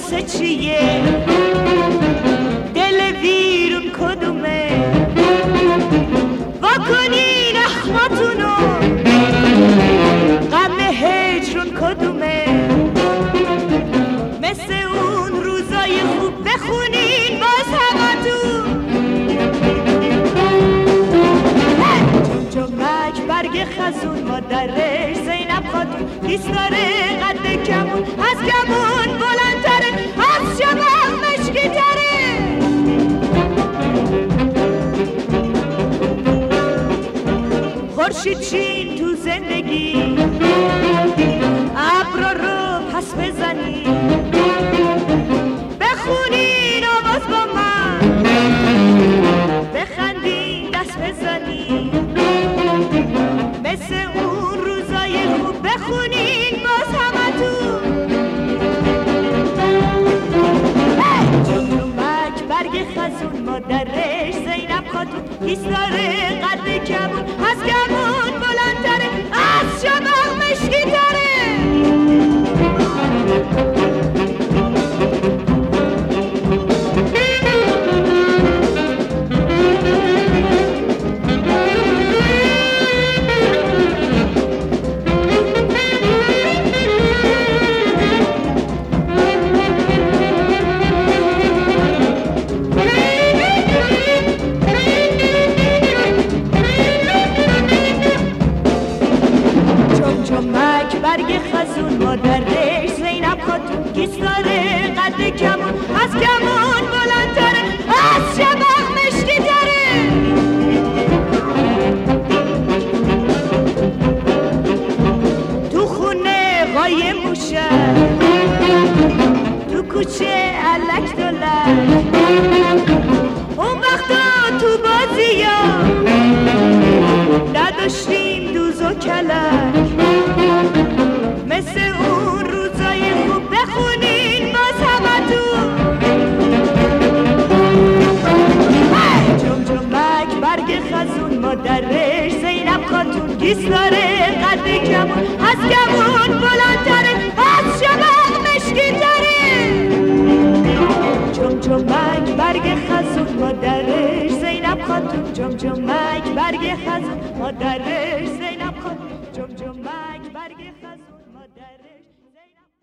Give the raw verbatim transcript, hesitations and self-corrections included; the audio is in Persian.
قصه چیه دل ویرون کدومه واکنین اخماتونو غم هجرون کدومه مثل اون روزای خوب بخونین باز همتون جمجمک برگ خزون مادرش زینب خاتون ایستاره قد کمون از کمون بلندتره از شبه مشکی تره خورشید چین تو زندگی ابرا رو پس بزنی بخونین آواز با من بخندین دست بزنی مثل اون روزای خوب بخونین باز همتون جمجمک برگ خزون مادرش زینب خاتون ایستاره قد کمون از کمون بلندتره از شبه مشکی تره جمجمک برگ خزون مادرش زینب خاتون ایستاره قد کمون از کمون بلندتره از شبه مشکی تره تو خونه قایم موشن تو کوچه علک دولک اون وقتا تو بازی ها نداشتیم دوز و کلک مثل اون روزای خوب بخونین باز همتون جمجمک برگ خزون مادرش زینب خاتون ایستاره قد کمون از کمون بلندتره از شبه مشکی تره جمجمک برگ خزون مادرش زینب خاتون جمجمک برگ خزون مادرش زینب خاتون جمجمک برگ خزون مادرش زینب